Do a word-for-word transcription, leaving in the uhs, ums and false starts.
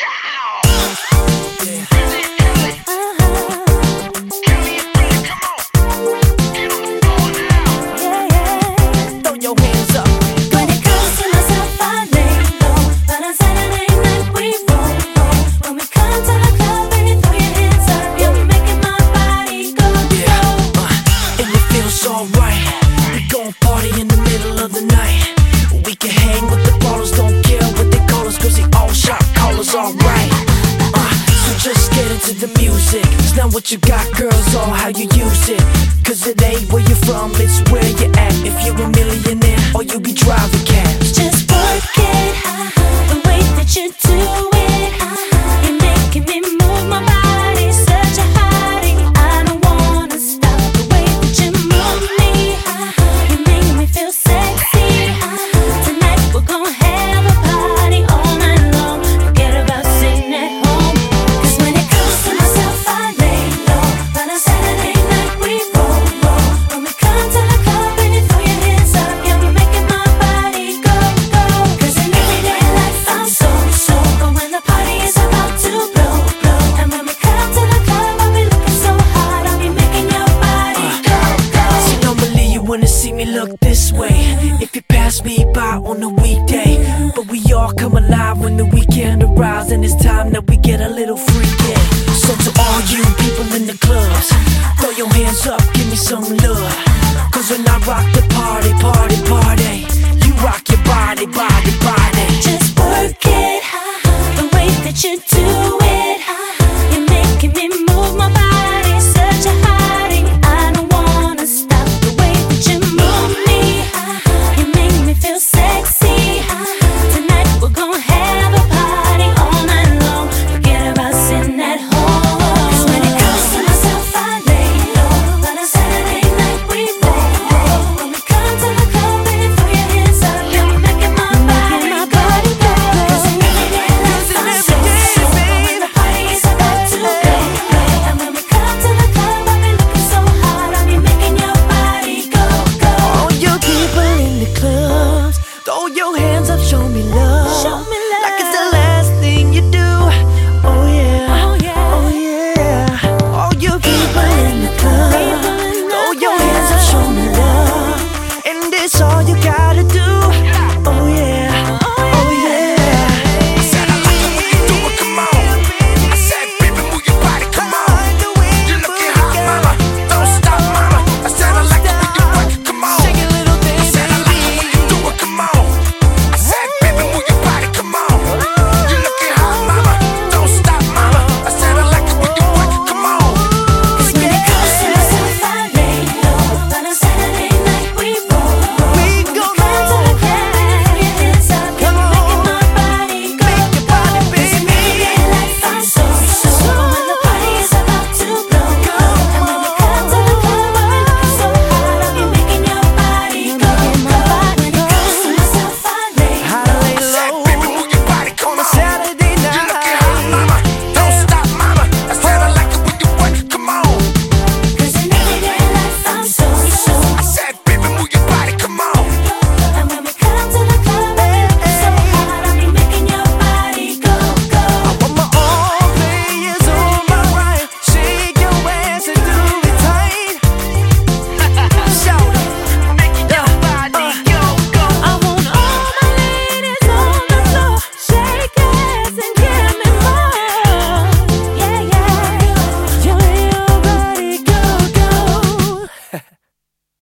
Alright, uh, so just get into the music. It's not what you got, girls, or how you use it. Cause it ain't where you're from, it's where you're at. If you're a millionaire, or you be driving cabs. Just work it, the way that you do it. You're making me move my body, such a hottie. I don't wanna stop the way that you move me. You make me feel sexy. Tonight we're gonna have a party all night long. Forget about sitting at home. Cause when it comes to myself, I lay low. But on Saturday night we roll, roll. When we come to the club, baby, throw your hands up. You're making my body go, go. Cause in everyday life I'm so, so. But when the party is about to blow, blow. And when we come to the club, I'll be looking so hot, I'll be making your body go, go. See, normally you wanna see me look this way if you pass me by on a weekday. But we all come alive when the weekend arrives, and it's time that we get a little freaky. So to all you people in the clubs, throw your hands up, give me some love. Cause when I rock the party, party, party, you rock your body, body, body. Just work it, the way that you do